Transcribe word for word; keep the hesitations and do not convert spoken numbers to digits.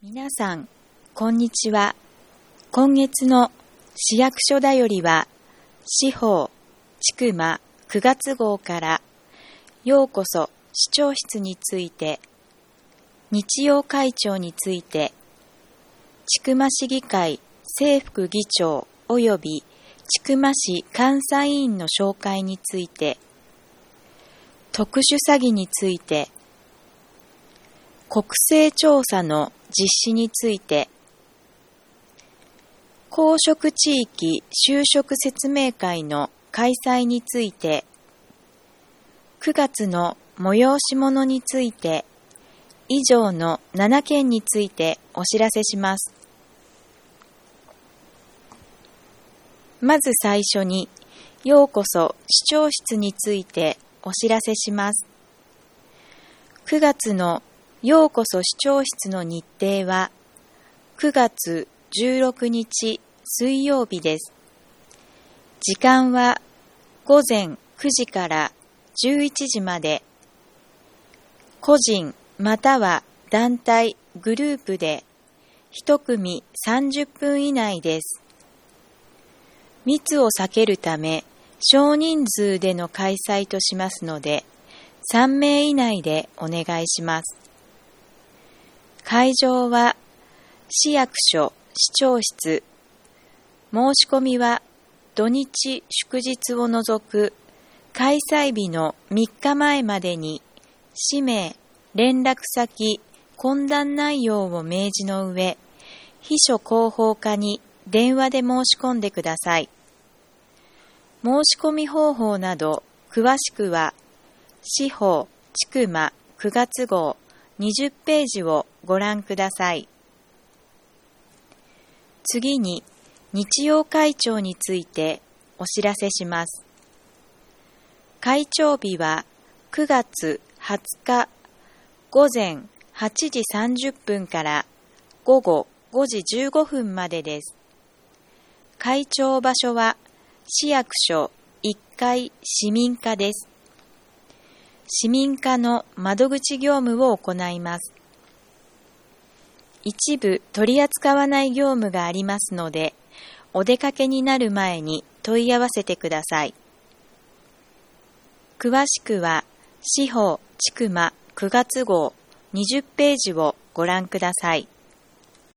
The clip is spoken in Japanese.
皆さん、こんにちは。今月の市役所だよりは、市法、千曲くがつ号からようこそ市長室について、日曜会長について、千曲市議会正副議長及び千曲市監査委員の紹介について、特殊詐欺について、国勢調査の実施について、公職地域就職説明会の開催について、くがつの催し物について、以上のななけんについてお知らせします。まず最初に、ようこそ市長室についてお知らせします。くがつのようこそ市長室の日程はくがつじゅうろくにち水曜日です。時間はごぜんくじからじゅういちじまで、個人または団体、グループでいちくみさんじゅっぷん以内です。密を避けるため少人数での開催としますので、さんめい以内でお願いします。会場は市役所市長室。申し込みは土日祝日を除く開催日のみっかまえまでに氏名、連絡先、懇談内容を明示の上、秘書広報課に電話で申し込んでください。申し込み方法など詳しくは市法千曲くがつ号にじゅっページをご覧ください。次に、日曜会長についてお知らせします。会長日はくがつはつかごぜんはちじさんじゅっぷんからごごごじじゅうごふんまでです。会長場所は市役所いっかい市民課です。市民課の窓口業務を行います。一部取り扱わない業務がありますので、お出かけになる前に問い合わせてください。詳しくは、市法千曲くがつ号にじゅっページをご覧ください。